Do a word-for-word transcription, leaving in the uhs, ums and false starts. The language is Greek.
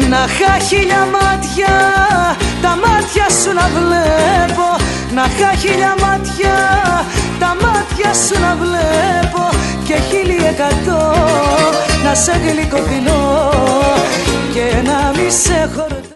Να είχα χίλια μάτια, τα μάτια σου να βλέπω. Να είχα χίλια μάτια, τα μάτια σου να βλέπω. Και χίλι εκατό να σε γλυκοπινώ και να μη σε χορτώ.